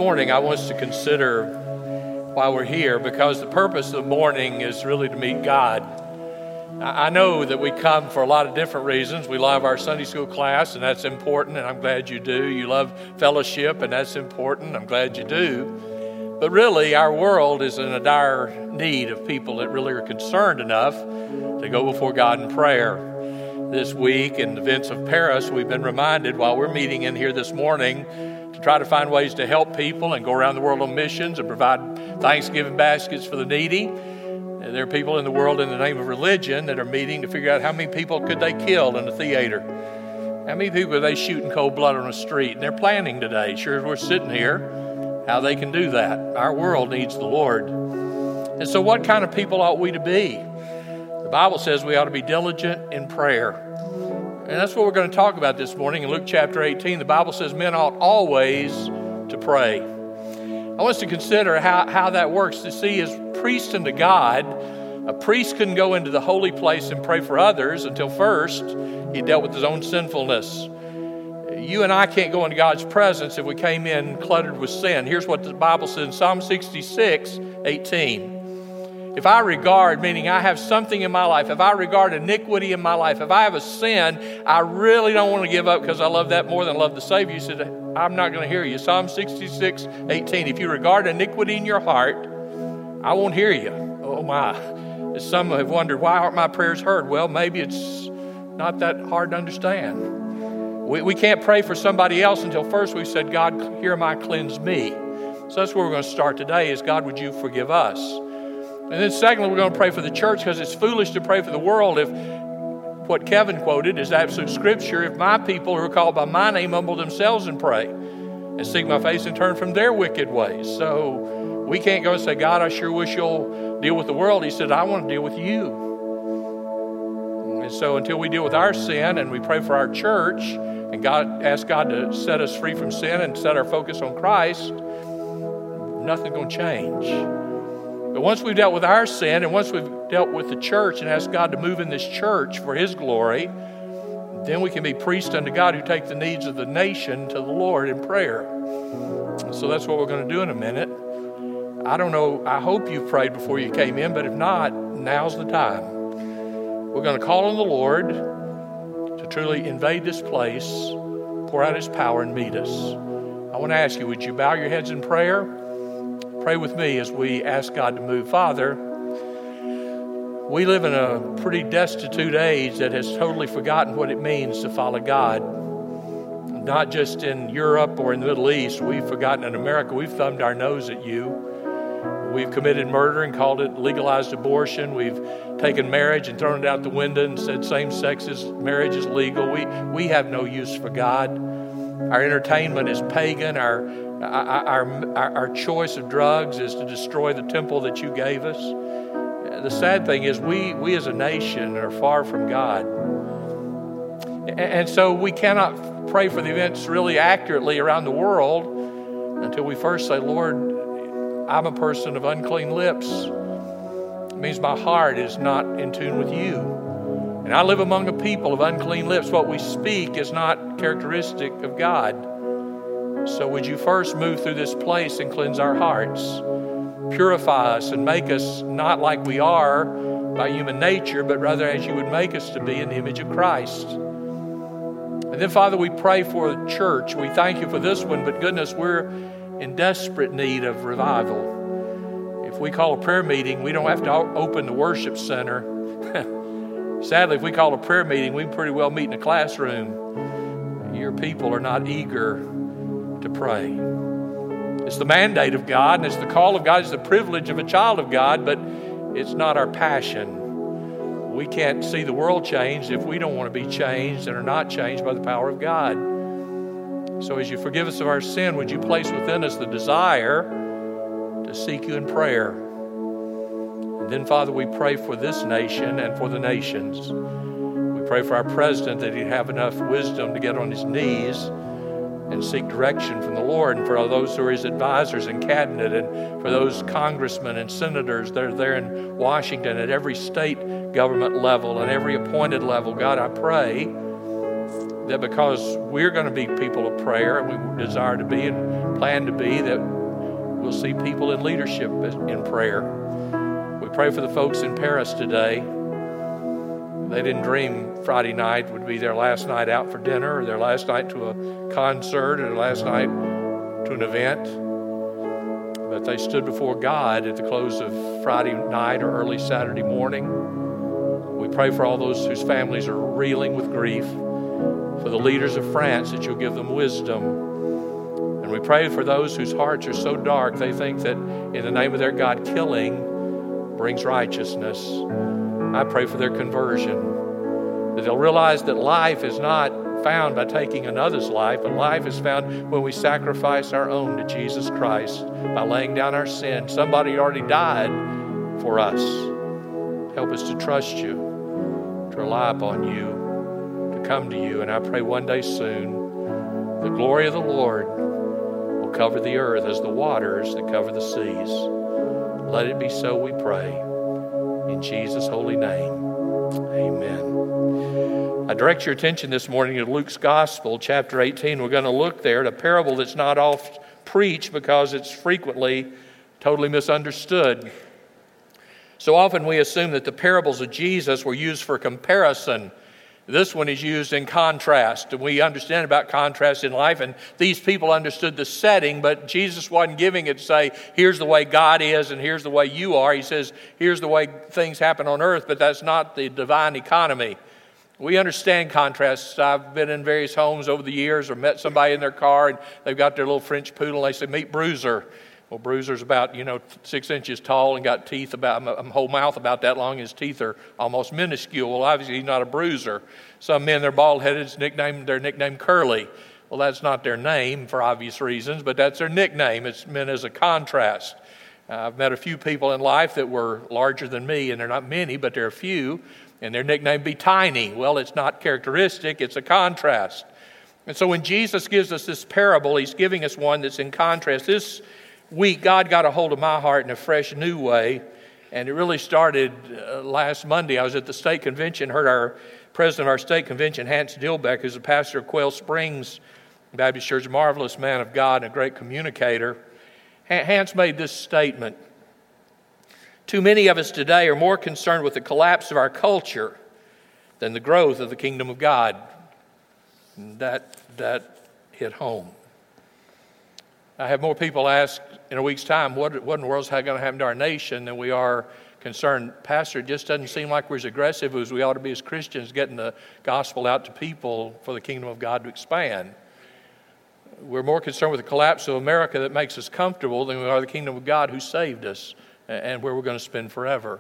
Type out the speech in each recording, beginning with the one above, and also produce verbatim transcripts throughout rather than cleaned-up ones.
morning I want us to consider while we're here, because the purpose of the morning is really to meet God. I know that we come for a lot of different reasons. We love our Sunday school class, and that's important, and I'm glad you do. You love fellowship, and that's important. I'm glad you do. But really, our world is in a dire need of people that really are concerned enough to go before God in prayer. This week in the events of Paris, we've been reminded while we're meeting in here this morning to try to find ways to help people and go around the world on missions and provide Thanksgiving baskets for the needy. And there are people in the world in the name of religion that are meeting to figure out how many people could they kill in a theater. How many people could they shoot in cold blood on the street? And they're planning today, sure as we're sitting here, how they can do that. Our world needs the Lord. And so what kind of people ought we to be? The Bible says we ought to be diligent in prayer. And that's what we're going to talk about this morning. In Luke chapter eighteen, the Bible says men ought always to pray. I want us to consider how, how that works. To see, as priest unto God, a priest couldn't go into the holy place and pray for others until first he dealt with his own sinfulness. You and I can't go into God's presence if we came in cluttered with sin. Here's what the Bible says in Psalm sixty-six, eighteen. If I regard, meaning I have something in my life, if I regard iniquity in my life, if I have a sin, I really don't want to give up because I love that more than I love the Savior. You said, I'm not going to hear you. Psalm sixty-six, eighteen. If you regard iniquity in your heart, I won't hear you. Oh my. Some have wondered, why aren't my prayers heard? Well, maybe it's not that hard to understand. We, we can't pray for somebody else until first we've said, God, hear my, cleanse me. So that's where we're going to start today is, God, would you forgive us? And then secondly, we're going to pray for the church because it's foolish to pray for the world if what Kevin quoted is absolute scripture. If my people who are called by my name humble themselves and pray and seek my face and turn from their wicked ways. So we can't go and say, God, I sure wish you'll deal with the world. He said, I want to deal with you. And so until we deal with our sin and we pray for our church and God ask God to set us free from sin and set our focus on Christ, nothing's going to change. But once we've dealt with our sin and once we've dealt with the church and asked God to move in this church for His glory, then we can be priests unto God who take the needs of the nation to the Lord in prayer. So that's what we're going to do in a minute. I don't know, I hope you've prayed before you came in, but if not, now's the time. We're going to call on the Lord to truly invade this place, pour out His power and meet us. I want to ask you, would you bow your heads in prayer? Pray with me as we ask God to move. Father, we live in a pretty destitute age that has totally forgotten what it means to follow God. Not just in Europe or in the Middle East. We've forgotten in America. We've thumbed our nose at you. We've committed murder and called it legalized abortion. We've taken marriage and thrown it out the window and said same-sex marriage is legal. We, we have no use for God. Our entertainment is pagan. Our Our, our, our choice of drugs is to destroy the temple that you gave us. The sad thing is we, we as a nation are far from God. And so we cannot pray for the events really accurately around the world until we first say, Lord, I'm a person of unclean lips. It means my heart is not in tune with you. And I live among a people of unclean lips. What we speak is not characteristic of God. So would you first move through this place and cleanse our hearts, purify us and make us not like we are by human nature, but rather as you would make us to be in the image of Christ. And then, Father, we pray for the church. We thank you for this one, but goodness, we're in desperate need of revival. If we call a prayer meeting, we don't have to open the worship center. Sadly, if we call a prayer meeting, we can pretty well meet in a classroom. Your people are not eager to pray. It's the mandate of God, and it's the call of God. It's the privilege of a child of God, but it's not our passion. We can't see the world changed if we don't want to be changed and are not changed by the power of God. So as you forgive us of our sin, would you place within us the desire to seek you in prayer? And then, Father, we pray for this nation and for the nations. We pray for our president that he'd have enough wisdom to get on his knees and seek direction from the Lord, and for those who are his advisors and cabinet, and for those congressmen and senators that are there in Washington at every state government level and every appointed level. God, I pray that because we're going to be people of prayer, and we desire to be and plan to be, that we'll see people in leadership in prayer. We pray for the folks in Paris today. They didn't dream Friday night would be their last night out for dinner, or their last night to a concert, or their last night to an event. But they stood before God at the close of Friday night or early Saturday morning. We pray for all those whose families are reeling with grief, for the leaders of France, that you'll give them wisdom. And we pray for those whose hearts are so dark they think that in the name of their God, killing brings righteousness. I pray for their conversion, that they'll realize that life is not found by taking another's life, but life is found when we sacrifice our own to Jesus Christ by laying down our sin. Somebody already died for us. Help us to trust you, to rely upon you, to come to you. And I pray one day soon the glory of the Lord will cover the earth as the waters that cover the seas. Let it be so, we pray. In Jesus' holy name, amen. I direct your attention this morning to Luke's Gospel, chapter eighteen. We're going to look there at a parable that's not oft preached because it's frequently totally misunderstood. So often we assume that the parables of Jesus were used for comparison. This one is used in contrast, and we understand about contrast in life, and these people understood the setting, but Jesus wasn't giving it to say, here's the way God is and here's the way you are. He says, here's the way things happen on earth, but that's not the divine economy. We understand contrasts. I've been in various homes over the years or met somebody in their car, and they've got their little French poodle, and they say, meet Bruiser. Well, Bruiser's about, you know, six inches tall and got teeth about, a whole mouth about that long. His teeth are almost minuscule. Well, obviously he's not a bruiser. Some men, they're bald-headed, it's nicknamed, they're nicknamed Curly. Well, that's not their name for obvious reasons, but that's their nickname. It's meant as a contrast. Uh, I've met a few people in life that were larger than me, and they're not many, but there are a few, and their nickname be Tiny. Well, it's not characteristic, it's a contrast. And so when Jesus gives us this parable, he's giving us one that's in contrast. This week, God got a hold of my heart in a fresh, new way, and it really started uh, last Monday. I was at the state convention, heard our president of our state convention, Hans Dilbeck, who's a pastor of Quail Springs Baptist Church, a marvelous man of God and a great communicator. Hans made this statement: too many of us today are more concerned with the collapse of our culture than the growth of the kingdom of God. And that, that hit home. I have more people ask in a week's time, what, what in the world is going to happen to our nation, than we are concerned. Pastor, it just doesn't seem like we're as aggressive as we ought to be as Christians getting the gospel out to people for the kingdom of God to expand. We're more concerned with the collapse of America that makes us comfortable than we are the kingdom of God who saved us and where we're going to spend forever.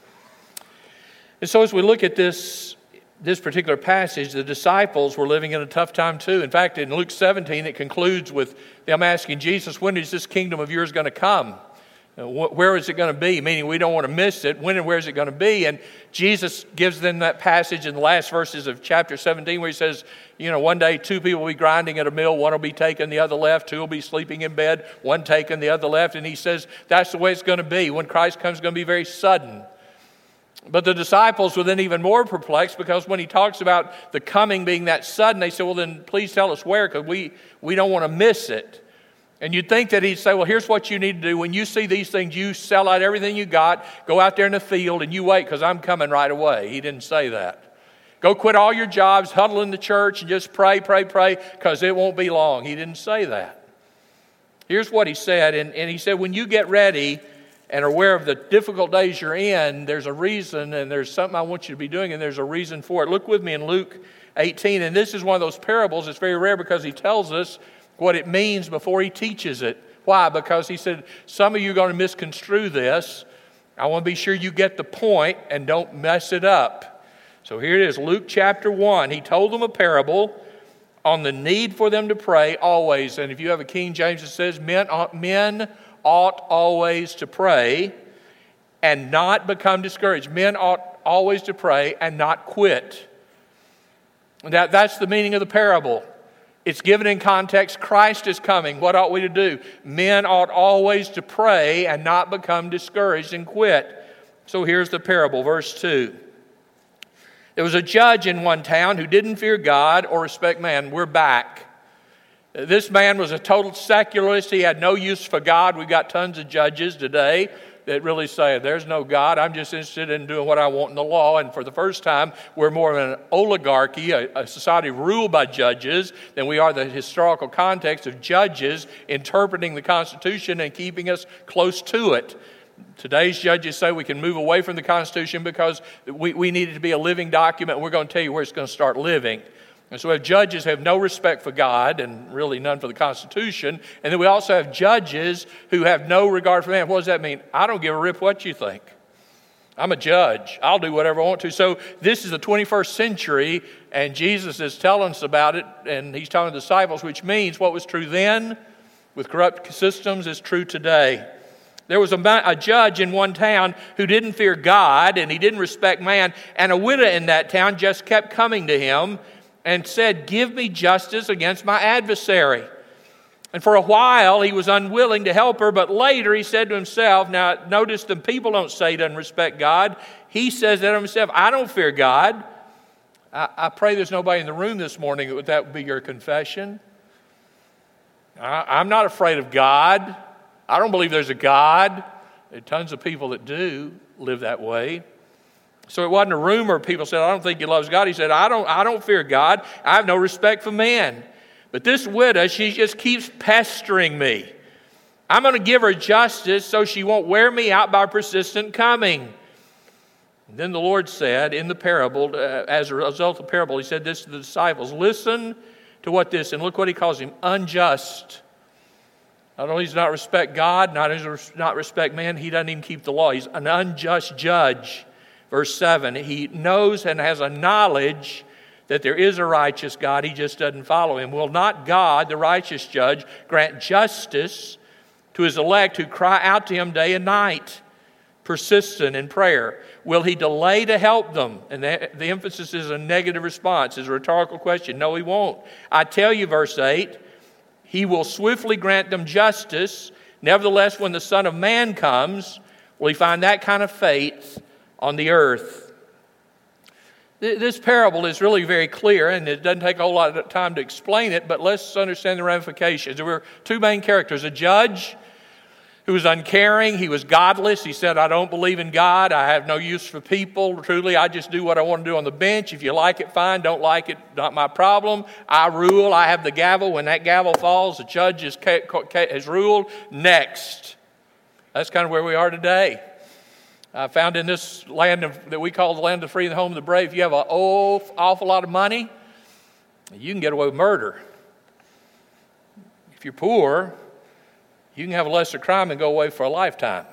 And so as we look at this This particular passage, the disciples were living in a tough time too. In fact, in Luke seventeen, it concludes with them asking Jesus, when is this kingdom of yours going to come? Where is it going to be? Meaning we don't want to miss it. When and where is it going to be? And Jesus gives them that passage in the last verses of chapter seventeen where he says, you know, one day two people will be grinding at a mill, one will be taken, the other left, two will be sleeping in bed, one taken, the other left. And he says that's the way it's going to be. When Christ comes, it's going to be very sudden. But the disciples were then even more perplexed, because when he talks about the coming being that sudden, they said, well, then please tell us where, because we, we don't want to miss it. And you'd think that he'd say, well, here's what you need to do. When you see these things, you sell out everything you got, go out there in the field, and you wait, because I'm coming right away. He didn't say that. Go quit all your jobs, huddle in the church, and just pray, pray, pray, because it won't be long. He didn't say that. Here's what he said, and, and he said, when you get ready and are aware of the difficult days you're in, there's a reason, and there's something I want you to be doing, and there's a reason for it. Look with me in Luke eighteen, and this is one of those parables. It's very rare because he tells us what it means before he teaches it. Why? Because he said, some of you are going to misconstrue this. I want to be sure you get the point and don't mess it up. So here it is, Luke chapter one. He told them a parable on the need for them to pray always. And if you have a King James, it says, men ought, men ought always to pray and not become discouraged. Men ought always to pray and not quit. That, that's the meaning of the parable. It's given in context, Christ is coming. What ought we to do? Men ought always to pray and not become discouraged and quit. So here's the parable, verse two. There was a judge in one town who didn't fear God or respect man. We're back. This man was a total secularist. He had no use for God. We've got tons of judges today that really say, there's no God. I'm just interested in doing what I want in the law. And for the first time, we're more of an oligarchy, a, a society ruled by judges, than we are the historical context of judges interpreting the Constitution and keeping us close to it. Today's judges say we can move away from the Constitution because we, we need it to be a living document, and we're going to tell you where it's going to start living. And so we have judges who have no respect for God and really none for the Constitution. And then we also have judges who have no regard for man. What does that mean? I don't give a rip what you think. I'm a judge. I'll do whatever I want to. So this is the twenty-first century, and Jesus is telling us about it, and he's telling the disciples, which means what was true then with corrupt systems is true today. There was a, a judge in one town who didn't fear God, and he didn't respect man, and a widow in that town just kept coming to him and said, give me justice against my adversary. And for a while, he was unwilling to help her, but later he said to himself, now notice the people don't say he doesn't respect God. He says that to himself, I don't fear God. I, I pray there's nobody in the room this morning that that would be your confession. I, I'm not afraid of God. I don't believe there's a God. There are tons of people that do live that way. So it wasn't a rumor. People said, I don't think he loves God. He said, I don't, I don't fear God. I have no respect for men. But this widow, she just keeps pestering me. I'm going to give her justice so she won't wear me out by persistent coming. And then the Lord said in the parable, uh, as a result of the parable, he said this to the disciples, listen to what this, and look what he calls him, unjust. Not only does he not respect God, not only does he not respect man, he doesn't even keep the law. He's an unjust judge. Verse seven, he knows and has a knowledge that there is a righteous God. He just doesn't follow him. Will not God, the righteous judge, grant justice to his elect who cry out to him day and night, persistent in prayer? Will he delay to help them? And the, the emphasis is a negative response. It's a rhetorical question. No, he won't. I tell you, verse eight, he will swiftly grant them justice. Nevertheless, when the Son of Man comes, will he find that kind of faith on the earth? This parable is really very clear, and it doesn't take a whole lot of time to explain it, but let's understand the ramifications. There were two main characters. A judge who was uncaring. He was godless. He said, I don't believe in God. I have no use for people. Truly, I just do what I want to do on the bench. If you like it, fine. Don't like it, not my problem. I rule. I have the gavel. When that gavel falls, the judge is, has ruled. Next. That's kind of where we are today. I found in this land of, that we call the land of the free and the home of the brave, if you have an awful lot of money, you can get away with murder. If you're poor, you can have a lesser crime and go away for a lifetime.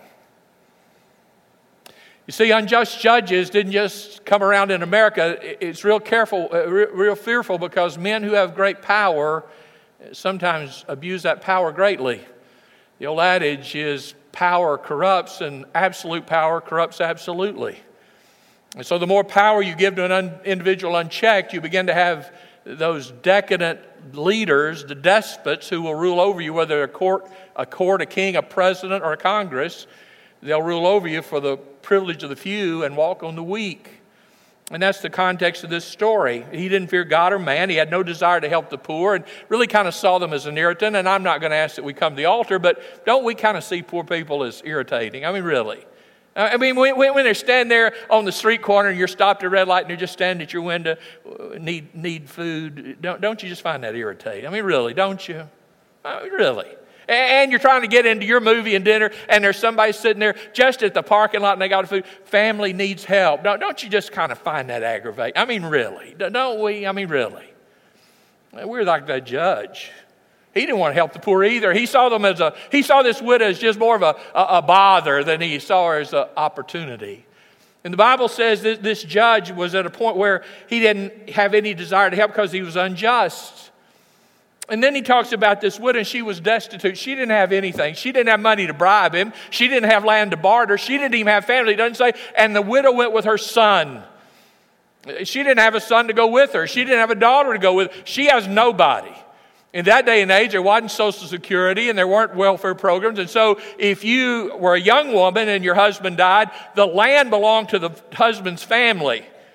You see, unjust judges didn't just come around in America. It's real careful, real fearful, because men who have great power sometimes abuse that power greatly. The old adage is, power corrupts, and absolute power corrupts absolutely. And so the more power you give to an un- individual unchecked, you begin to have those decadent leaders, the despots, who will rule over you, whether a court, a court, a king, a president, or a Congress. They'll rule over you for the privilege of the few and walk on the weak. And that's the context of this story. He didn't fear God or man. He had no desire to help the poor, and really kind of saw them as an irritant. And I'm not going to ask that we come to the altar, but don't we kind of see poor people as irritating? I mean, really. I mean, when, when they're standing there on the street corner and you're stopped at a red light and they're just standing at your window, need need food, don't, don't you just find that irritating? I mean, really, don't you? I mean, really. And you're trying to get into your movie and dinner, and there's somebody sitting there just at the parking lot and they got food. Family needs help. Don't, don't you just kind of find that aggravating? I mean, really. Don't we? I mean, really. We're like that judge. He didn't want to help the poor either. He saw them as a, he saw this widow as just more of a, a, a bother than he saw her as an opportunity. And the Bible says that this judge was at a point where he didn't have any desire to help because he was unjust. And then he talks about this widow, and she was destitute. She didn't have anything. She didn't have money to bribe him. She didn't have land to barter. She didn't even have family. It doesn't say, and the widow went with her son. She didn't have a son to go with her. She didn't have a daughter to go with her. She has nobody. In that day and age, there wasn't Social Security and there weren't welfare programs. And so if you were a young woman and your husband died, the land belonged to the husband's family.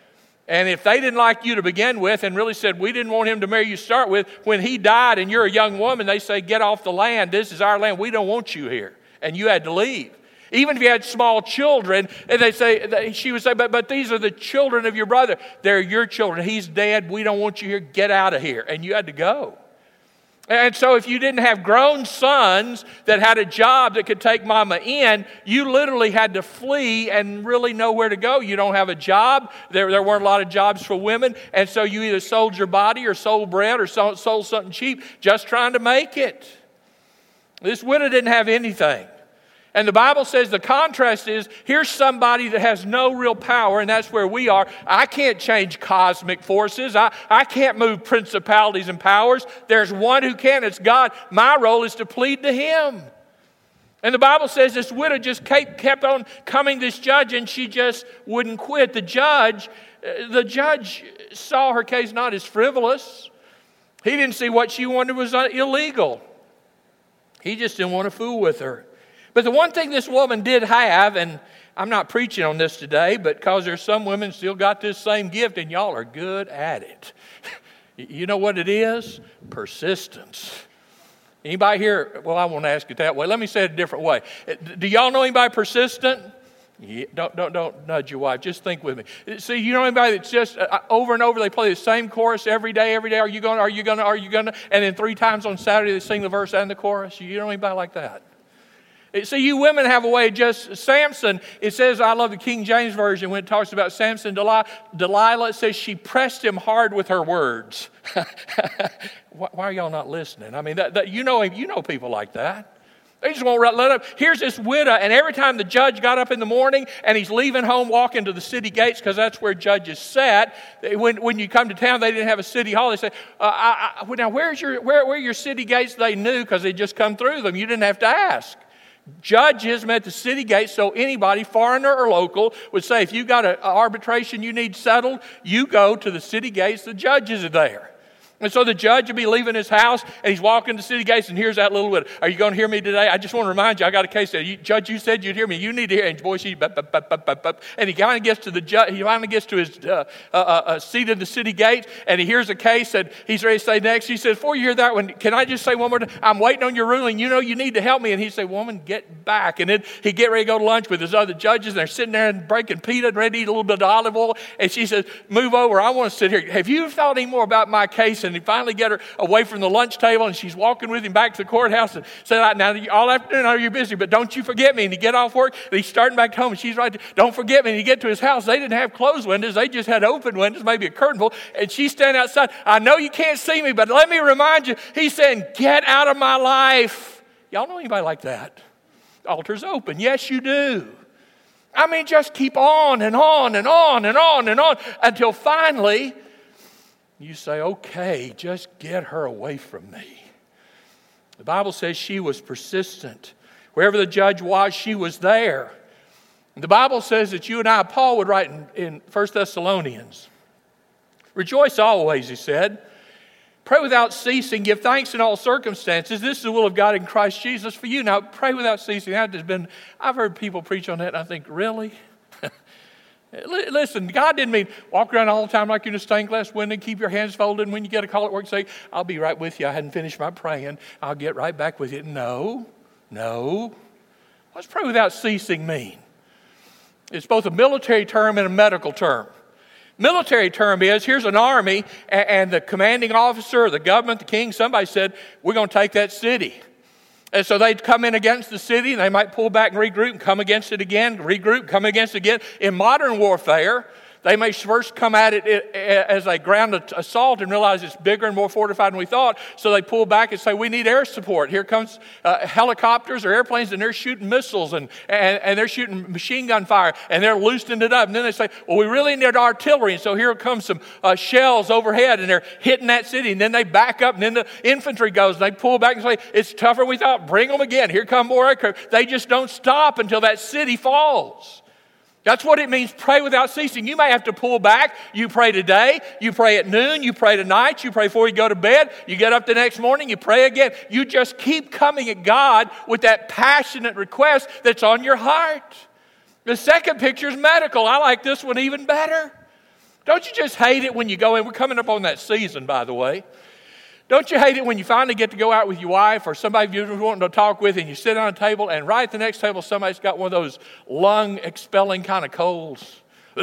And if they didn't like you to begin with and really said, we didn't want him to marry you to start with, when he died and you're a young woman, they say, get off the land. This is our land. We don't want you here. And you had to leave. Even if you had small children, and they say, she would say, but, but these are the children of your brother. They're your children. He's dead. We don't want you here. Get out of here. And you had to go. And so if you didn't have grown sons that had a job that could take mama in, you literally had to flee and really know where to go. You don't have a job. There, there weren't a lot of jobs for women. And so you either sold your body or sold bread or sold, sold something cheap just trying to make it. This widow didn't have anything. And the Bible says the contrast is, here's somebody that has no real power, and that's where we are. I can't change cosmic forces. I, I can't move principalities and powers. There's one who can. It's God. My role is to plead to him. And the Bible says this widow just kept, kept on coming to this judge, and she just wouldn't quit. The judge, the judge saw her case not as frivolous. He didn't see what she wanted was illegal. He just didn't want to fool with her. But the one thing this woman did have, and I'm not preaching on this today, but because there's some women still got this same gift, and y'all are good at it. You know what it is? Persistence. Anybody here? Well, I won't ask it that way. Let me say it a different way. Do y'all know anybody persistent? Yeah, don't, don't, don't nudge your wife. Just think with me. See, you know anybody that's just uh, over and over, they play the same chorus every day, every day. Are you going to, are you going to, are you going to? And then three times on Saturday they sing the verse and the chorus. You know anybody like that? See, you women have a way of just, Samson, it says, I love the King James Version when it talks about Samson, Delilah, Delilah, it says she pressed him hard with her words. Why are y'all not listening? I mean, that, that, you know you know people like that. They just won't let up. Here's this widow, and every time the judge got up in the morning and he's leaving home, walking to the city gates, because that's where judges sat. When, when you come to town, they didn't have a city hall. They say, uh, I, I, now where's your, where, where are your city gates? They knew because they just come through them. You didn't have to ask. Judges met the city gates, so anybody, foreigner or local, would say, if you got an arbitration you need settled, you go to the city gates, the judges are there. And so the judge would be leaving his house, and he's walking to the city gates, and here's that little widow. Are you going to hear me today? I just want to remind you, I got a case there. You, Judge, you said you'd hear me. You need to hear. And boy, she, bup, bup, bup, bup, bup, bup. And he finally gets to the judge. He finally gets to his uh, uh, uh, seat in the city gate, and he hears a case, and he's ready to say next. He says, before you hear that one, can I just say one more time? I'm waiting on your ruling. You know you need to help me. And he said, woman, get back. And then he get ready to go to lunch with his other judges, and they're sitting there and breaking peanut, ready to eat a little bit of olive oil. And she says, move over. I want to sit here. Have you thought any more about my case? And he finally get her away from the lunch table, and she's walking with him back to the courthouse and said, now all afternoon are you busy, but don't you forget me. And he get off work, and he's starting back home, and she's right there, don't forget me. And he get to his house, they didn't have closed windows, they just had open windows, maybe a curtain full, and she's standing outside. I know you can't see me, but let me remind you, he's saying, get out of my life. Y'all know anybody like that? The altar's open. Yes, you do. I mean, just keep on and on and on and on and on until finally you say, okay, just get her away from me. The Bible says she was persistent. Wherever the judge was, she was there. The Bible says that you and I, Paul would write in, in First Thessalonians, rejoice always, he said. Pray without ceasing, give thanks in all circumstances. This is the will of God in Christ Jesus for you. Now, pray without ceasing. That has been, I've heard people preach on that, and I think, really? Listen, God didn't mean walk around all the time like you're in a stained glass window and keep your hands folded. And when you get a call at work, say, I'll be right with you. I hadn't finished my praying. I'll get right back with you. No, no. What's pray without ceasing mean? It's both a military term and a medical term. Military term is, here's an army, and the commanding officer, the government, the king, somebody said, we're going to take that city. And so they'd come in against the city, and they might pull back and regroup and come against it again, regroup, come against it again. In modern warfare, they may first come at it as a ground assault and realize it's bigger and more fortified than we thought. So they pull back and say, we need air support. Here comes uh, helicopters or airplanes, and they're shooting missiles, and, and, and they're shooting machine gun fire, and they're loosening it up. And then they say, well, we really need artillery. And so here comes some uh, shells overhead, and they're hitting that city. And then they back up, and then the infantry goes, and they pull back and say, it's tougher than we thought. Bring them again. Here come more aircraft. They just don't stop until that city falls. That's what it means, pray without ceasing. You may have to pull back. You pray today, you pray at noon, you pray tonight, you pray before you go to bed, you get up the next morning, you pray again. You just keep coming at God with that passionate request that's on your heart. The second picture is medical. I like this one even better. Don't you just hate it when you go in? We're coming up on that season, by the way. Don't you hate it when you finally get to go out with your wife or somebody you're wanting to talk with and you sit on a table and right at the next table somebody's got one of those lung-expelling kind of colds.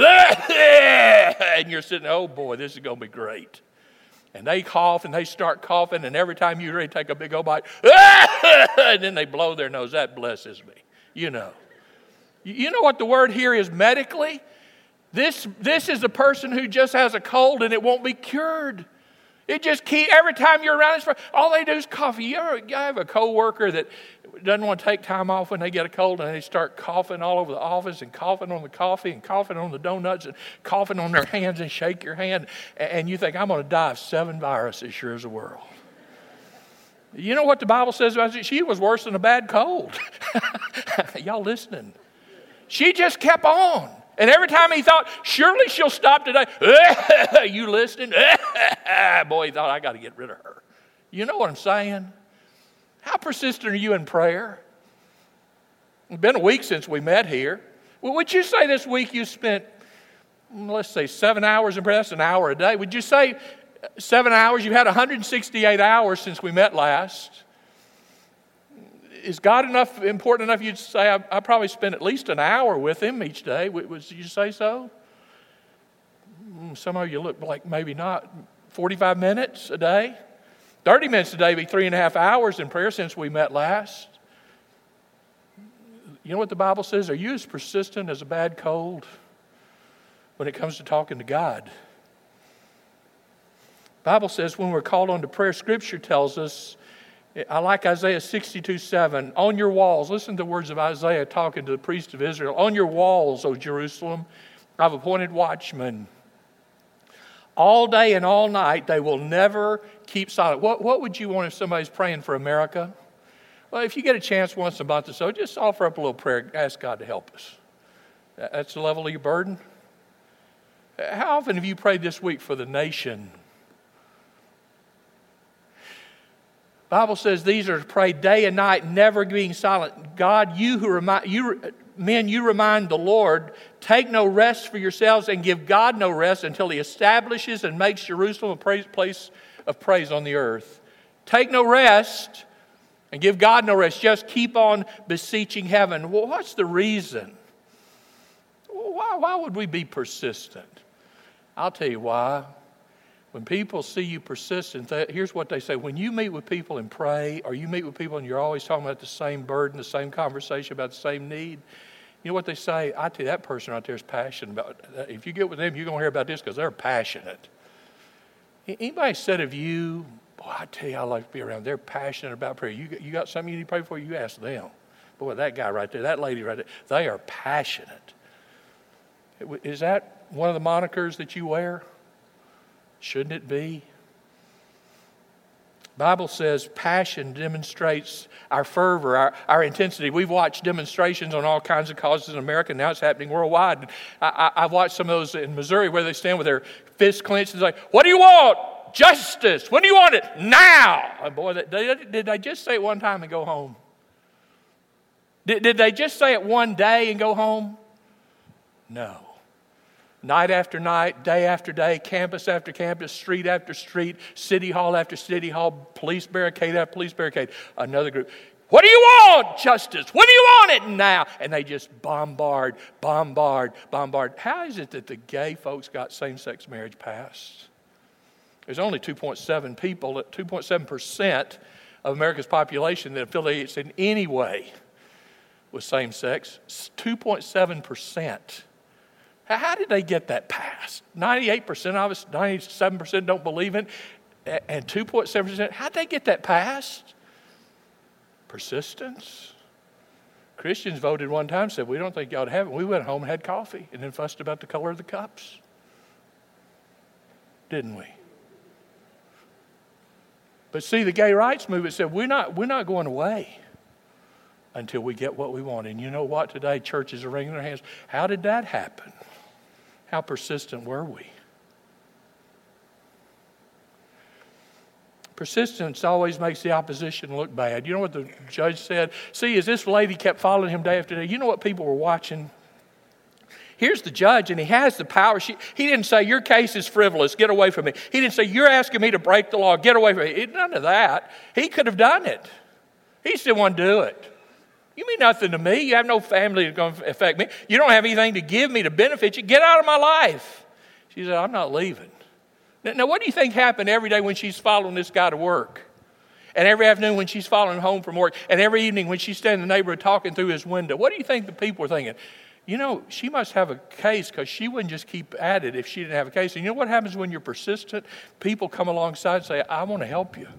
And you're sitting, oh boy, this is going to be great. And they cough and they start coughing and every time you're ready to take a big old bite, and then they blow their nose. That blesses me, you know. You know what the word here is medically? This, this is a person who just has a cold and it won't be cured. It just keep every time you're around this, all they do is cough. You ever you have a coworker that doesn't want to take time off when they get a cold and they start coughing all over the office and coughing on the coffee and coughing on the donuts and coughing on their hands and shake your hand and you think, I'm going to die of seven viruses, sure as the world. You know what the Bible says about it? She was worse than a bad cold. Y'all listening? She just kept on. And every time he thought, surely she'll stop today. You listening? Boy, he thought, I got to get rid of her. You know what I'm saying? How persistent are you in prayer? It's been a week since we met here. Well, would you say this week you spent, let's say, seven hours in prayer? That's an hour a day. Would you say seven hours? You've had one hundred sixty-eight hours since we met last. Is God enough important enough you'd say, I, I probably spend at least an hour with him each day? Would, would you say so? Some of you look like maybe not. forty-five minutes a day? thirty minutes a day would be three and a half hours in prayer since we met last. You know what the Bible says? Are you as persistent as a bad cold when it comes to talking to God? The Bible says when we're called on to prayer, Scripture tells us, I like Isaiah sixty-two seven. On your walls, listen to the words of Isaiah talking to the priest of Israel. On your walls, O Jerusalem, I've appointed watchmen. All day and all night, they will never keep silent. What, what would you want if somebody's praying for America? Well, if you get a chance once a month or so, just offer up a little prayer. Ask God to help us. That's the level of your burden. How often have you prayed this week for the nation? Bible says these are to pray day and night, never being silent. God, you who remind you men, you remind the Lord, take no rest for yourselves and give God no rest until he establishes and makes Jerusalem a praise, place of praise on the earth. Take no rest and give God no rest. Just keep on beseeching heaven. Well, what's the reason? Why, why would we be persistent? I'll tell you why. When people see you persistent, here's what they say. When you meet with people and pray, or you meet with people and you're always talking about the same burden, the same conversation about the same need, you know what they say? I tell you, that person right there is passionate about it. If you get with them, you're going to hear about this because they're passionate. Anybody said of you, boy, I tell you, I like to be around. They're passionate about prayer. You, you got something you need to pray for, you ask them. Boy, that guy right there, that lady right there, they are passionate. Is that one of the monikers that you wear? Shouldn't it be? The Bible says passion demonstrates our fervor, our, our intensity. We've watched demonstrations on all kinds of causes in America. Now it's happening worldwide. I, I, I've watched some of those in Missouri where they stand with their fists clenched and say, what do you want? Justice. When do you want it? Now. And boy, they, did they just say it one time and go home? Did, did they just say it one day and go home? No. Night after night, day after day, campus after campus, street after street, city hall after city hall, police barricade after police barricade. Another group. What do you want? Justice. When do you want it? Now. And they just bombard, bombard, bombard. How is it that the gay folks got same-sex marriage passed? There's only two point seven people, two point seven percent of America's population that affiliates in any way with same-sex. two point seven percent. How did they get that passed? ninety-eight percent of us, ninety-seven percent don't believe in it, and two point seven percent, how did they get that passed? Persistence. Christians voted one time, said, we don't think you ought to have it. We went home and had coffee and then fussed about the color of the cups. Didn't we? But see, the gay rights movement said, we're not, we're not going away until we get what we want. And you know what? Today, churches are wringing their hands. How did that happen? How persistent were we? Persistence always makes the opposition look bad. You know what the judge said? See, as this lady kept following him day after day, you know what people were watching? Here's the judge, and he has the power. She, he didn't say, your case is frivolous, get away from me. He didn't say, you're asking me to break the law, get away from me. None of that. He could have done it. He still wanted to do it. You mean nothing to me. You have no family that's going to affect me. You don't have anything to give me to benefit you. Get out of my life. She said, I'm not leaving. Now, what do you think happened every day when she's following this guy to work? And every afternoon when she's following home from work? And every evening when she's standing in the neighborhood talking through his window? What do you think the people are thinking? You know, she must have a case, because she wouldn't just keep at it if she didn't have a case. And you know what happens when you're persistent? People come alongside and say, I want to help you.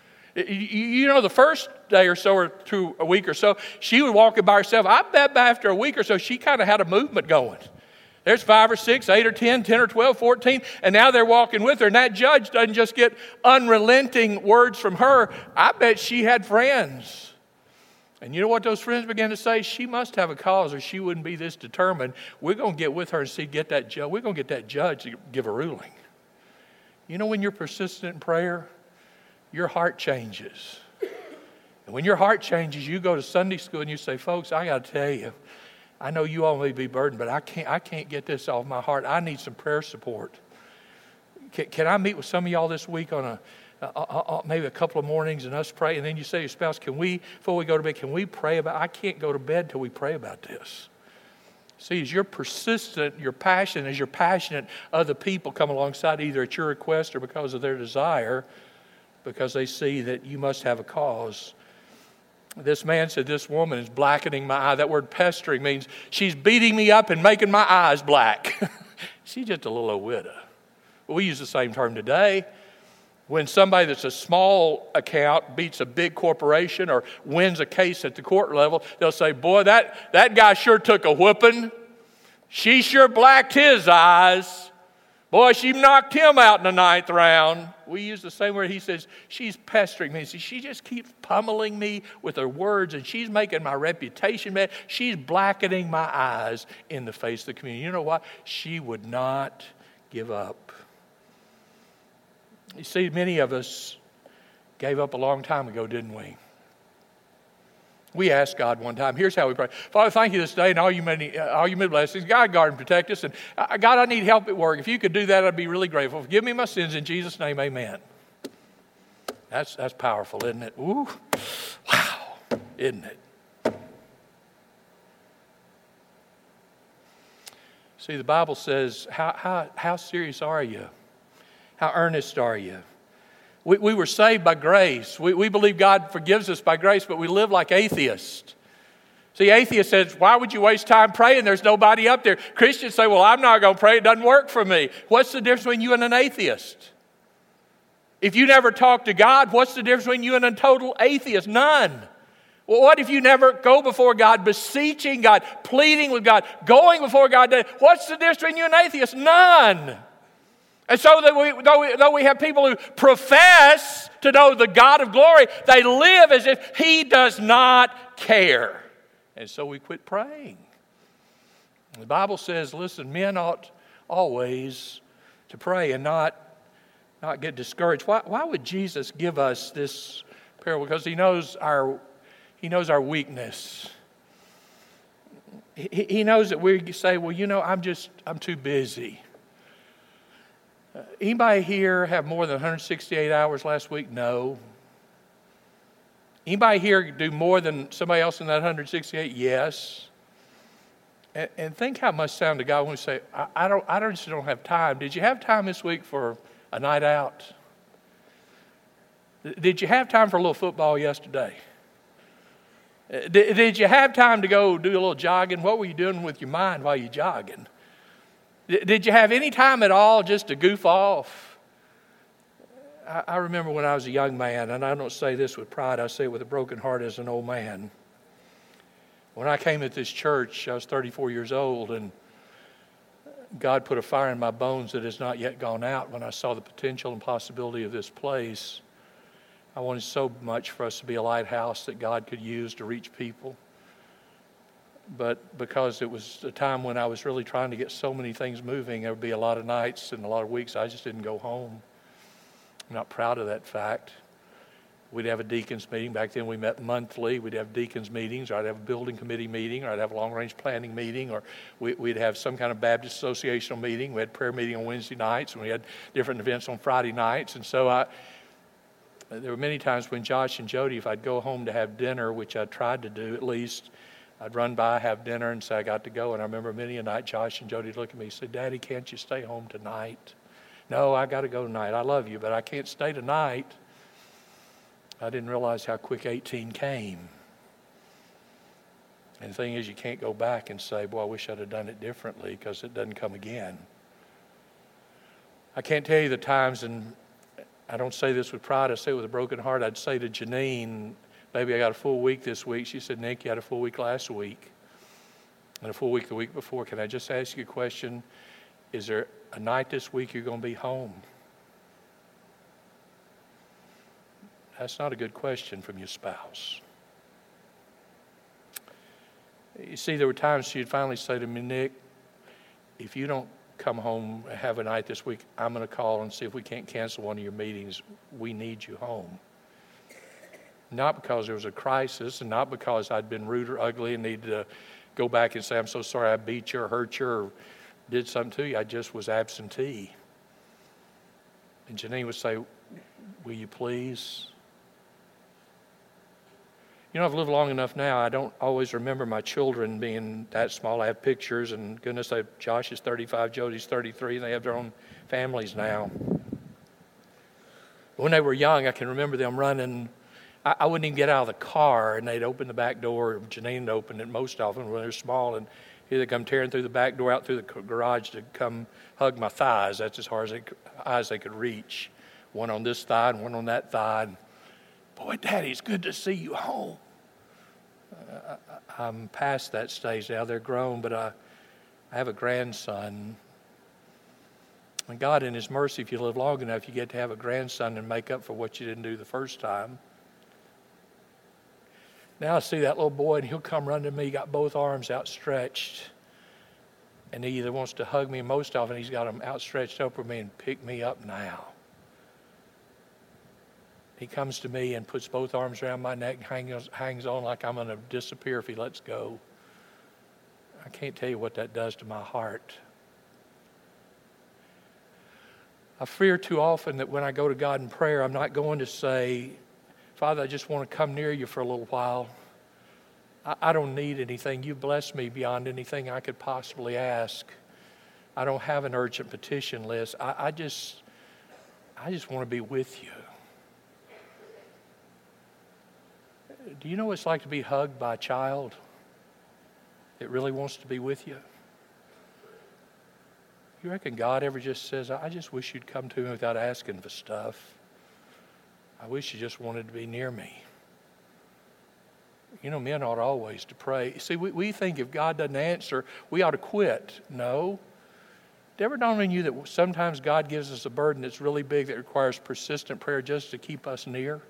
You know, the first day or so, or to a week or so, she would walk it by herself. I bet by after a week or so, she kind of had a movement going. There's five or six, eight or ten, ten or twelve, fourteen, and now they're walking with her. And that judge doesn't just get unrelenting words from her. I bet she had friends. And you know what those friends began to say? She must have a cause, or she wouldn't be this determined. We're going to get with her and see, get that judge. We're going to get that judge to give a ruling. You know, when you're persistent in prayer, your heart changes. And when your heart changes, you go to Sunday school and you say, folks, I got to tell you, I know you all may be burdened, but I can't, I can't get this off my heart. I need some prayer support. Can, can I meet with some of y'all this week on a, a, a maybe a couple of mornings and us pray? And then you say to your spouse, can we, before we go to bed, can we pray about, I can't go to bed till we pray about this. See, as you're persistent, you're passionate, as you're passionate, other people come alongside either at your request or because of their desire, because they see that you must have a cause. This man said, this woman is blackening my eye. That word pestering means she's beating me up and making my eyes black. She's just a little old widow. Well, we use the same term today. When somebody that's a small account beats a big corporation or wins a case at the court level, they'll say, boy, that, that guy sure took a whooping. She sure blacked his eyes. Boy, she knocked him out in the ninth round. We use the same word. He says, she's pestering me. See, she just keeps pummeling me with her words, and she's making my reputation bad. She's blackening my eyes in the face of the community. You know what? She would not give up. You see, many of us gave up a long time ago, didn't we? We asked God one time, here's how we pray. Father, thank you this day and all you many, uh, all you many blessings. God, guard and protect us. And uh, God, I need help at work. If you could do that, I'd be really grateful. Forgive me my sins in Jesus' name, amen. That's, that's powerful, isn't it? Ooh, wow, isn't it? See, the Bible says, how, how, how serious are you? How earnest are you? We, we were saved by grace. We, we believe God forgives us by grace, but we live like atheists. See, atheists says, why would you waste time praying? There's nobody up there. Christians say, well, I'm not going to pray. It doesn't work for me. What's the difference between you and an atheist? If you never talk to God, what's the difference between you and a total atheist? None. Well, what if you never go before God, beseeching God, pleading with God, going before God? What's the difference between you and an atheist? None. And so that we, though, we, though we have people who profess to know the God of glory, they live as if He does not care. And so we quit praying. The Bible says, listen, men ought always to pray and not, not get discouraged. Why, why would Jesus give us this parable? Because He knows our, he knows our weakness. He, he knows that we say, well, you know, I'm just, I'm too busy. Uh, anybody here have more than one hundred sixty-eight hours last week? No. Anybody here do more than somebody else in that one hundred sixty-eight? Yes. And, and think how it must sound to God when we say, I, I don't, I don't, just don't have time. Did you have time this week for a night out? Did you have time for a little football yesterday? Did, did you have time to go do a little jogging? What were you doing with your mind while you're jogging? Did you have any time at all just to goof off? I, I remember when I was a young man, and I don't say this with pride, I say it with a broken heart as an old man. When I came at this church, I was thirty-four years old, and God put a fire in my bones that has not yet gone out when I saw the potential and possibility of this place. I wanted so much for us to be a lighthouse that God could use to reach people. But because it was a time when I was really trying to get so many things moving, there would be a lot of nights and a lot of weeks I just didn't go home. I'm not proud of that fact. We'd have a deacons meeting. Back then we met monthly. We'd have deacons meetings, or I'd have a building committee meeting, or I'd have a long-range planning meeting, or we, we'd have some kind of Baptist associational meeting. We had prayer meeting on Wednesday nights, and we had different events on Friday nights. And so I, there were many times when Josh and Jody, if I'd go home to have dinner, which I tried to do at least, I'd run by, have dinner, and say I got to go. And I remember many a night Josh and Jody would look at me and say, "Daddy, can't you stay home tonight?" "No, I got to go tonight. I love you, but I can't stay tonight." I didn't realize how quick eighteen came. And the thing is, you can't go back and say, "Boy, I wish I'd have done it differently," because it doesn't come again. I can't tell you the times, and I don't say this with pride, I say it with a broken heart. I'd say to Janine, "Baby, I got a full week this week." She said, "Nick, you had a full week last week and a full week the week before. Can I just ask you a question? Is there a night this week you're going to be home?" That's not a good question from your spouse. You see, there were times she'd finally say to me, "Nick, if you don't come home and have a night this week, I'm going to call and see if we can't cancel one of your meetings. We need you home." Not because there was a crisis, and not because I'd been rude or ugly and needed to go back and say, "I'm so sorry I beat you or hurt you or did something to you." I just was absentee. And Janine would say, "Will you please?" You know, I've lived long enough now, I don't always remember my children being that small. I have pictures, and goodness, I, Josh is thirty-five, Jody's thirty-three, and they have their own families now. When they were young, I can remember them running. I, I wouldn't even get out of the car, and they'd open the back door. Janine opened it most often when they were small, and here they come tearing through the back door out through the garage to come hug my thighs. That's as far as they, as they could reach. One on this thigh and one on that thigh. And, "Boy, Daddy, it's good to see you home." Uh, I'm past that stage now. They're grown, but I, I have a grandson. And God, in His mercy, if you live long enough, you get to have a grandson and make up for what you didn't do the first time. Now I see that little boy, and he'll come running to me, got both arms outstretched. And he either wants to hug me, most often he's got them outstretched over me, and pick me up now. He comes to me and puts both arms around my neck and hangs, hangs on like I'm going to disappear if he lets go. I can't tell you what that does to my heart. I fear too often that when I go to God in prayer, I'm not going to say, "Father, I just want to come near you for a little while. I, I don't need anything. You bless me beyond anything I could possibly ask. I don't have an urgent petition list. I, I just, I just want to be with you." Do you know what it's like to be hugged by a child that really wants to be with you? You reckon God ever just says, "I just wish you'd come to me without asking for stuff. I wish you just wanted to be near me"? You know, men ought always to pray. See, we, we think if God doesn't answer, we ought to quit. No. Did it ever dawn on you that sometimes God gives us a burden that's really big that requires persistent prayer just to keep us near?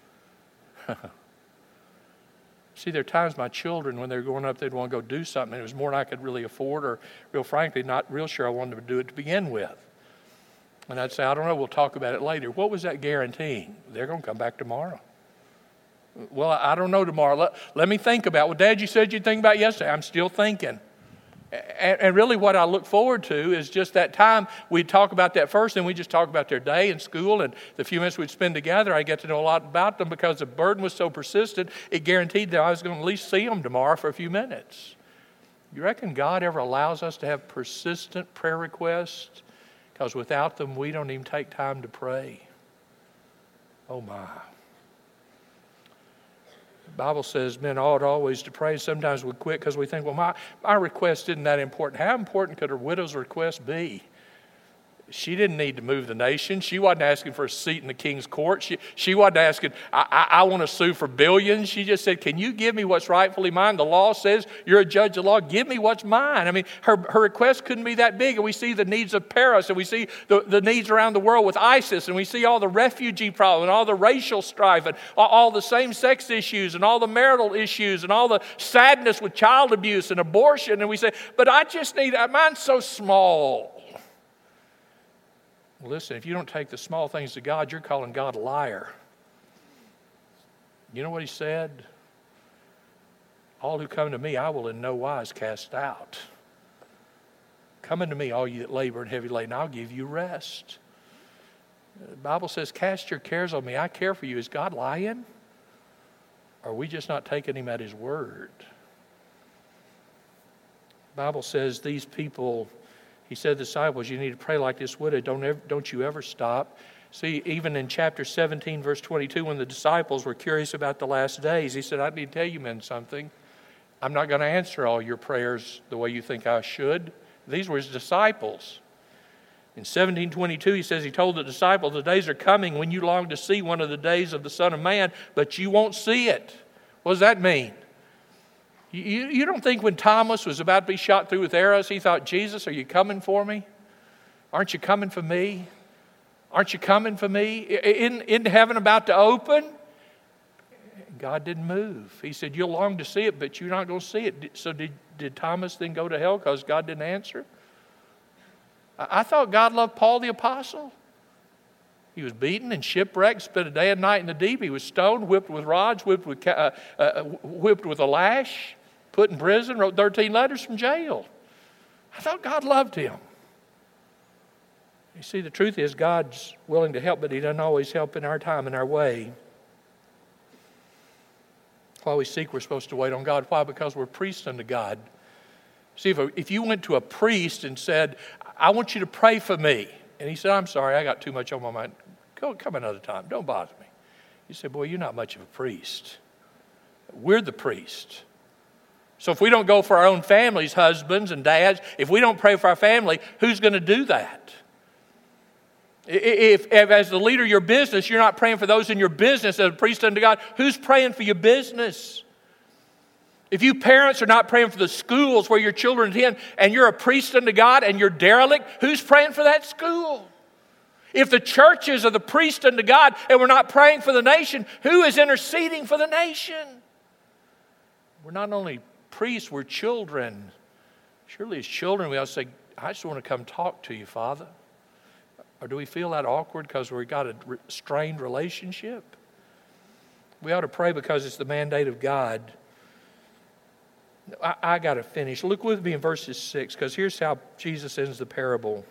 See, there are times my children, when they were growing up, they'd want to go do something, and it was more than I could really afford, or real frankly, not real sure I wanted to do it to begin with. And I'd say, "I don't know, we'll talk about it later." What was that guaranteeing? They're going to come back tomorrow. "Well, I don't know tomorrow. Let, let me think about it." "Well, Dad, you said you'd think about it yesterday." "I'm still thinking." And, and really what I look forward to is just that time we'd talk about that first, and we just talk about their day and school, and the few minutes we'd spend together, I get to know a lot about them because the burden was so persistent, it guaranteed that I was going to at least see them tomorrow for a few minutes. You reckon God ever allows us to have persistent prayer requests? Because without them, we don't even take time to pray. Oh my. The Bible says men ought always to pray. Sometimes we quit because we think, well, my, my request isn't that important. How important could a widow's request be? She didn't need to move the nation. She wasn't asking for a seat in the king's court. She, she wasn't asking, I, I, I want to sue for billions. She just said, "Can you give me what's rightfully mine? The law says you're a judge of law. Give me what's mine." I mean, her, her request couldn't be that big. And we see the needs of Paris, and we see the, the needs around the world with ISIS, and we see all the refugee problem, and all the racial strife, and all, all the same-sex issues, and all the marital issues, and all the sadness with child abuse and abortion. And we say, but I just need, mine's so small. Listen, if you don't take the small things to God, you're calling God a liar. You know what he said? All who come to me, I will in no wise cast out. Come unto me, all you that labor and heavy laden, I'll give you rest. The Bible says, cast your cares on me. I care for you. Is God lying? Or are we just not taking him at his word? The Bible says these people, he said to the disciples, you need to pray like this widow. Don't, ever, don't you ever stop. See, even in chapter seventeen, verse twenty-two, when the disciples were curious about the last days, he said, I need to tell you men something. I'm not going to answer all your prayers the way you think I should. These were his disciples. In seventeen twenty-two, he says, he told the disciples, the days are coming when you long to see one of the days of the Son of Man, but you won't see it. What does that mean? You, you, you don't think when Thomas was about to be shot through with arrows, he thought, Jesus, are you coming for me? Aren't you coming for me? Aren't you coming for me? In, in heaven about to open? God didn't move. He said, you'll long to see it, but you're not going to see it. So did, did Thomas then go to hell because God didn't answer? I, I thought God loved Paul the apostle. He was beaten and shipwrecked, spent a day and night in the deep. He was stoned, whipped with rods, whipped with, uh, uh, whipped with a lash, put in prison, wrote thirteen letters from jail. I thought God loved him. You see, the truth is God's willing to help, but he doesn't always help in our time, in our way. While we seek, we're supposed to wait on God. Why? Because we're priests unto God. See, if, if you went to a priest and said, I want you to pray for me, and he said, I'm sorry, I got too much on my mind. Go, come another time. Don't bother me. You say, boy, you're not much of a priest. We're the priest. So if we don't go for our own families, husbands and dads, if we don't pray for our family, who's going to do that? If, if as the leader of your business, you're not praying for those in your business as a priest unto God, who's praying for your business? If you parents are not praying for the schools where your children attend and you're a priest unto God and you're derelict, who's praying for that school? If the churches are the priest unto God and we're not praying for the nation, who is interceding for the nation? We're not only priests, we're children. Surely as children we ought to say, I just want to come talk to you, Father. Or do we feel that awkward because we've got a strained relationship? We ought to pray because it's the mandate of God. I, I got to finish. Look with me in verses six, because here's how Jesus ends the parable.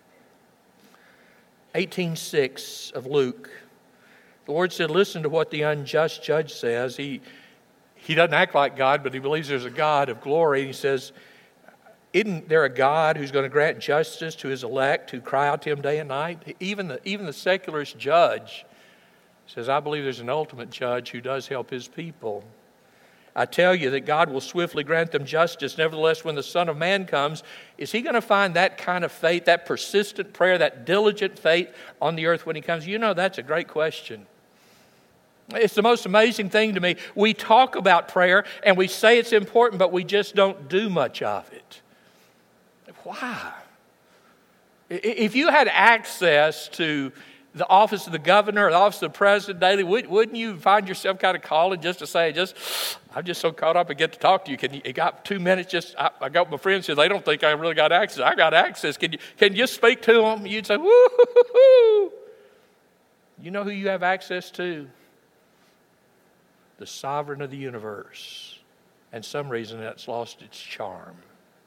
eighteen six of Luke. The Lord said, listen to what the unjust judge says. He, he doesn't act like God, but he believes there's a God of glory. And he says, isn't there a God who's going to grant justice to his elect who cry out to him day and night? Even the, even the secularist judge says, I believe there's an ultimate judge who does help his people. I tell you that God will swiftly grant them justice. Nevertheless, when the Son of Man comes, is he going to find that kind of faith, that persistent prayer, that diligent faith on the earth when he comes? You know, that's a great question. It's the most amazing thing to me. We talk about prayer and we say it's important, but we just don't do much of it. Why? If you had access to the office of the governor or the office of the president daily, wouldn't you find yourself kind of calling just to say, just I'm just so caught up and get to talk to you. Can you, you got two minutes? Just I, I got my friends here. They don't think I really got access. I got access. Can you can you just speak to them? You'd say, woo-hoo-hoo-hoo. You know who you have access to? The sovereign of the universe. And some reason that's lost its charm.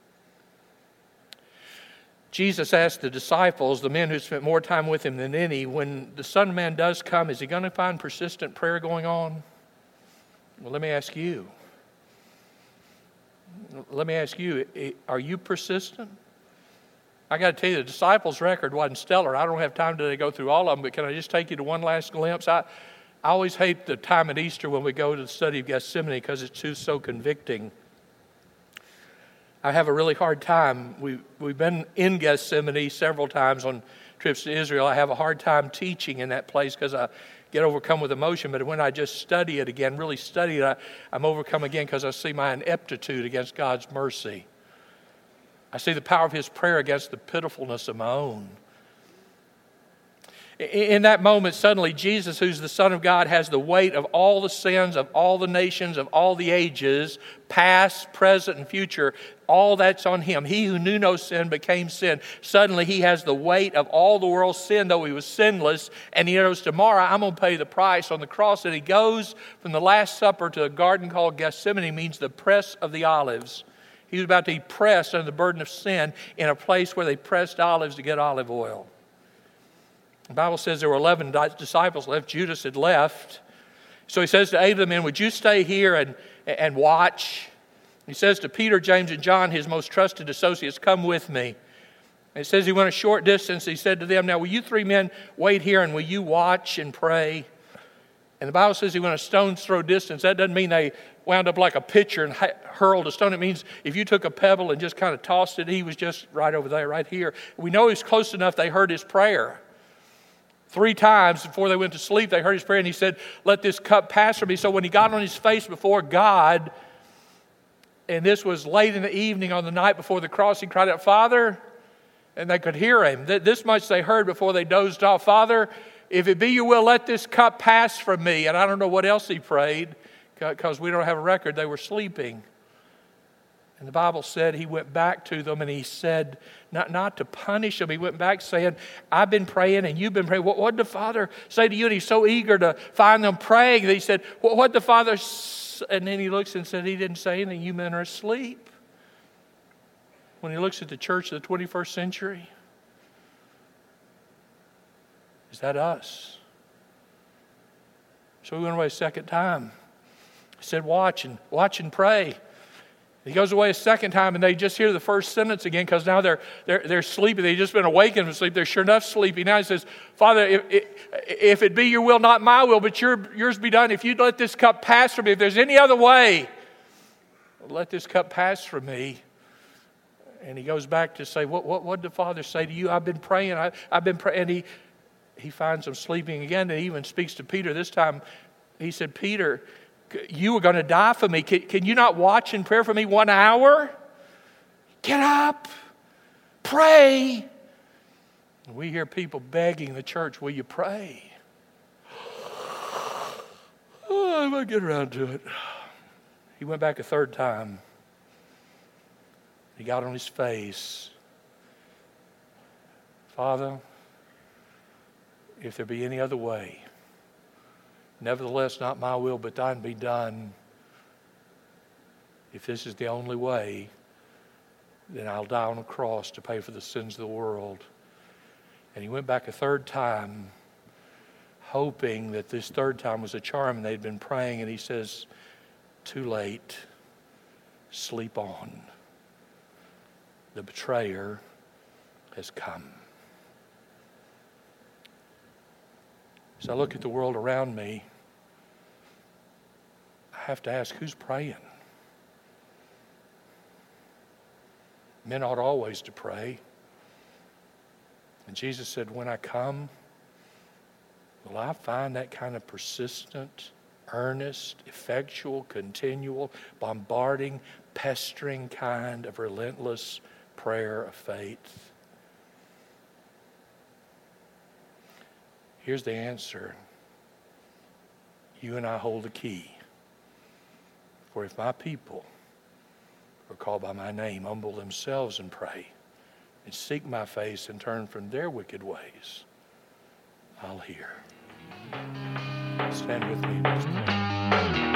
Jesus asked the disciples, the men who spent more time with him than any, when the Son of Man does come, is he going to find persistent prayer going on? Well, let me ask you. Let me ask you, are you persistent? I got to tell you, the disciples' record wasn't stellar. I don't have time today to go through all of them, but can I just take you to one last glimpse? I, I always hate the time at Easter when we go to the study of Gethsemane because it's too so convicting. I have a really hard time. We, we've been in Gethsemane several times on trips to Israel. I have a hard time teaching in that place because I get overcome with emotion. But when I just study it again, really study it, I, I'm overcome again because I see my ineptitude against God's mercy. I see the power of his prayer against the pitifulness of my own. In that moment, suddenly Jesus, who's the Son of God, has the weight of all the sins of all the nations, of all the ages, past, present, and future. All that's on him. He who knew no sin became sin. Suddenly he has the weight of all the world's sin, though he was sinless. And he knows, tomorrow I'm going to pay the price on the cross. And he goes from the Last Supper to a garden called Gethsemane, means the press of the olives. He was about to be pressed under the burden of sin in a place where they pressed olives to get olive oil. The Bible says there were eleven disciples left. Judas had left. So he says to eight of the men, would you stay here and, and watch? He says to Peter, James, and John, his most trusted associates, come with me. And it says he went a short distance. He said to them, now will you three men wait here and will you watch and pray? And the Bible says he went a stone's throw distance. That doesn't mean they wound up like a pitcher and hurled a stone. It means if you took a pebble and just kind of tossed it, he was just right over there, right here. We know he's close enough they heard his prayer. Three times before they went to sleep, they heard his prayer, and he said, let this cup pass from me. So when he got on his face before God, and this was late in the evening on the night before the cross, he cried out, Father, and they could hear him. This much they heard before they dozed off. Father, if it be your will, let this cup pass from me. And I don't know what else he prayed, because we don't have a record. They were sleeping. And the Bible said he went back to them and he said, not, not to punish them, he went back saying, I've been praying and you've been praying. What, what did the Father say to you? And he's so eager to find them praying that he said, what, what did the Father say? And then he looks and said, he didn't say anything. You men are asleep. When he looks at the church of the twenty-first century, is that us? So we went away a second time. He said, watch and watch and pray. He goes away a second time, and they just hear the first sentence again, because now they're they're they're sleepy. They've just been awakened from sleep. They're sure enough sleepy. Now he says, Father, if, if it be your will, not my will, but your, yours be done. If you'd let this cup pass from me, if there's any other way, let this cup pass from me. And he goes back to say, what what what did the Father say to you? I've been praying. I, I've been praying. And he, he finds them sleeping again, and he even speaks to Peter. This time he said, Peter, you were going to die for me. Can, can you not watch and pray for me one hour? Get up. Pray. And we hear people begging the church, will you pray? Oh, I might get around to it. He went back a third time. He got on his face. Father, if there be any other way, nevertheless, not my will, but thine be done. If this is the only way, then I'll die on a cross to pay for the sins of the world. And he went back a third time, hoping that this third time was a charm, and they'd been praying, and he says, too late, sleep on. The betrayer has come. As I look at the world around me, I have to ask, who's praying? Men ought always to pray. And Jesus said, when I come, will I find that kind of persistent, earnest, effectual, continual, bombarding, pestering kind of relentless prayer of faith? Here's the answer. You and I hold the key. For if my people who are called by my name humble themselves and pray and seek my face and turn from their wicked ways, I'll hear. Stand with me. Let's pray.